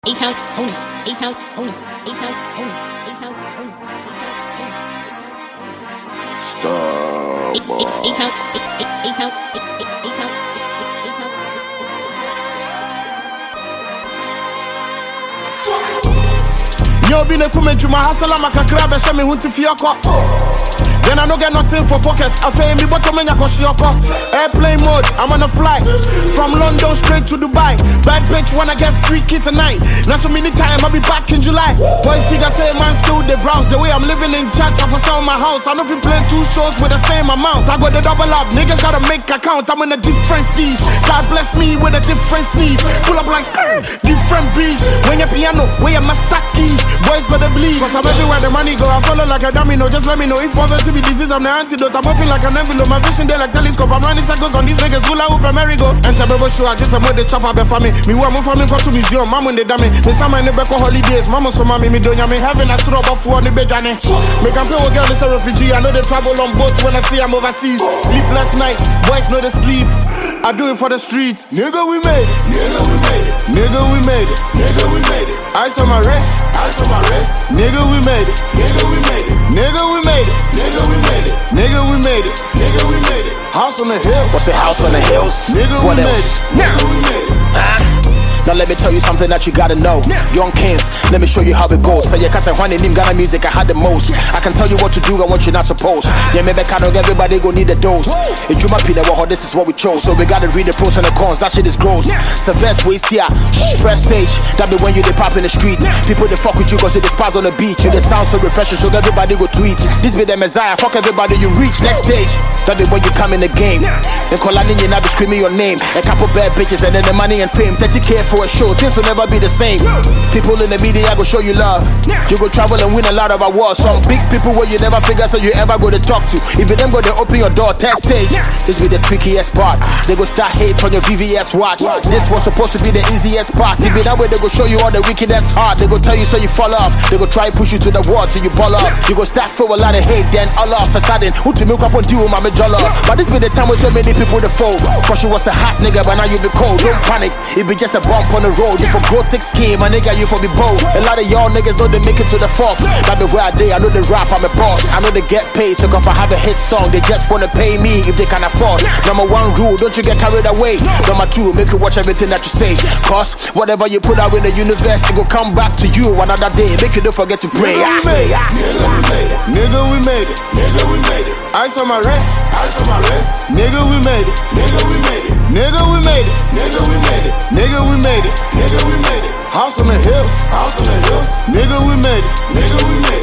A-Town, own it. A-Town, own it. A-Town, own it. A-Town, own it. Starboy. A-Town, A-Town, A-Town. Yo, been a comment to my hustle, I'm a crab, and show me who to fioko. Then I don't get nothing for pocket. I feel me bottom in Yakoshioko. Airplane mode, I'm on a flight from London straight to Dubai. Bad bitch when I get freaky tonight. Not so many time, I'll be back in July. Boys figure say man still they browse. The way I'm living in chats, I for sell my house. I know if you play 2 shows with the same amount. I got the double up, niggas gotta make account. I'm in a different steez. God bless me with a different sneeze. Pull up like different beats. When your piano, where your master keys. Boys gotta bleed. Cause I'm everywhere the money go. I follow like a domino. Just let me know if poverty be disease, I'm the antidote. I'm open like an envelope. My vision there like telescope. I'm running circles on these niggas. Hula hoop and merry-go. Enter baby show. I just made the chop up for me. Me want move for me go to museum. Mama in the dummy. Me some in the back of holidays. Mama so mommy me don't me having a srub of food on the bed. Me can play with girl is a refugee. I know they travel on boats when I see I'm overseas. Sleepless nights. Boys know they sleep. I do it for the streets. Nigga we made it. Nigga we made it. Nigga we made it. Nigga we made it. Ice on my wrist. Ice on my wrist. Nigga we made it. Nigga we made it. Nigga we made it. Nigga we made it. Nigga we made it. Nigga we made it. House on the hills. What's a house on the hills? Nigga what we else? made it. Nigga we made it. Now let me tell you something that you gotta know. Young Kings, let me show you how it goes. Say cause I want in Ghana music, I had the most. I can tell you what to do and what you're not supposed. Yeah, maybe kind of everybody go need a dose. In Juma Pina, this is what we chose. So we gotta read the pros and the cons, that shit is gross. So first we see first stage, that be when you dey pop in the street. People they fuck with you cause you despise on the beach. You they sound so refreshing, so everybody go tweet. This be the Messiah, fuck everybody you reach. Next stage, that be when you come in the game. Then call you not be screaming your name. A couple bad bitches and then the money and fame. 30K for a show, things will never be the same. People in the media go show you love. You go travel and win a lot of awards. Some big people where you never figure so you ever go to talk to. If them go to open your door, test stage. This be the trickiest part. They go start hate on your VVS watch. This was supposed to be the easiest part. If it that way they go show you all the wickedest heart. They go tell you so you fall off. They go try push you to the wall till you ball up. You go start feel a lot of hate, then all off a sudden. Who to milk up on you, mama jollof. But this be the time when so many people the fold. Cause you was a hot nigga, but now you be cold. Don't panic, it be just a bump on the road. You for go thick skin, my nigga, you for be bold. A lot of y'all niggas know they make it to the fourth. That be where I day, I know they rap, I'm a boss. I know they get paid, so if I have a hit song, they just wanna pay me if they can afford. Number 1 rule, don't you get carried away. Number 2, make you watch everything that you say. Cause whatever you put out in the universe, it go come back to you another day. Make you don't forget to pray. Nigga we made it. Nigga we made it. Nigga we made it. Nigga we made it. Ice on my wrist. Ice on my wrist. Nigga we made it. Nigga we made it. Nigga we made it. Nigga we made it. Nigga we made it. Nigga we made it. House on the hills. House on the hills. Nigga we made it. Nigga we made it.